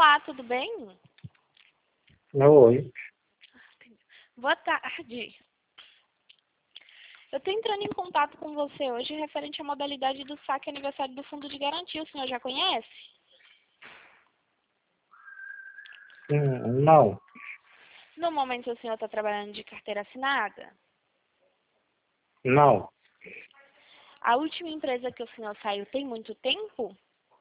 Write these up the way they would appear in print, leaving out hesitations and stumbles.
Olá, tudo bem? Oi. Boa tarde. Eu estou entrando em contato com você hoje referente à modalidade do saque aniversário do Fundo de Garantia. O senhor já conhece? Não, No momento o senhor está trabalhando de carteira assinada? não, A última empresa que o senhor saiu tem muito tempo?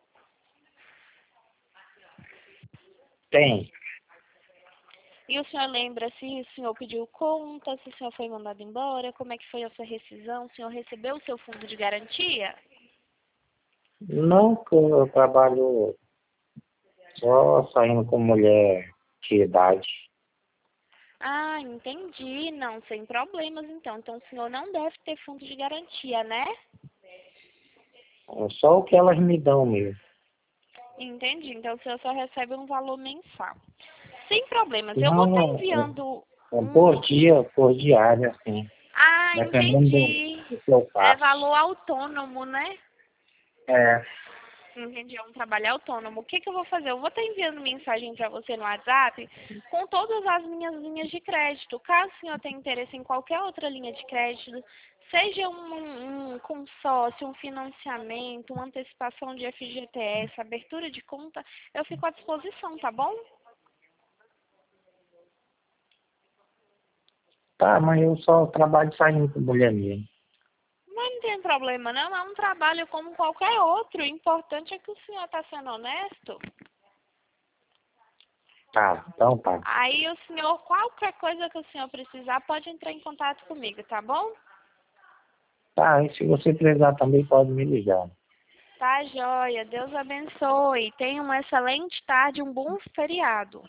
tem. E o senhor lembra se o senhor pediu conta, se o senhor foi mandado embora, como é que foi a sua rescisão? O senhor recebeu o seu fundo de garantia? Não, que eu trabalho só saindo com mulher de idade. Ah, entendi. Não, sem problemas então. Então o senhor não deve ter fundo de garantia, né? É só o que elas me dão mesmo. Entendi. Então o senhor só recebe um valor mensal. Sem problemas. Eu vou estar Não, enviando é por um. dia, por diário, assim. Ah, Dependendo entendi. do que eu É faço. valor autônomo, né? É, Entendi, é um trabalho autônomo. O que que eu vou fazer? Eu vou estar enviando mensagem para você no WhatsApp com todas as minhas linhas de crédito. Caso o senhor tenha interesse em qualquer outra linha de crédito, seja um consórcio, um financiamento, uma antecipação de FGTS, abertura de conta, eu fico à disposição, tá bom? tá, mas eu só trabalho saindo com mulher mesmo. Mas não tem problema não, é um trabalho como qualquer outro. O importante é que o senhor está sendo honesto. Tá, então tá. Aí o senhor, qualquer coisa que o senhor precisar, pode entrar em contato comigo, tá bom? Tá, e se você precisar também pode me ligar. Tá, joia. Deus abençoe. Tenha uma excelente tarde, um bom feriado.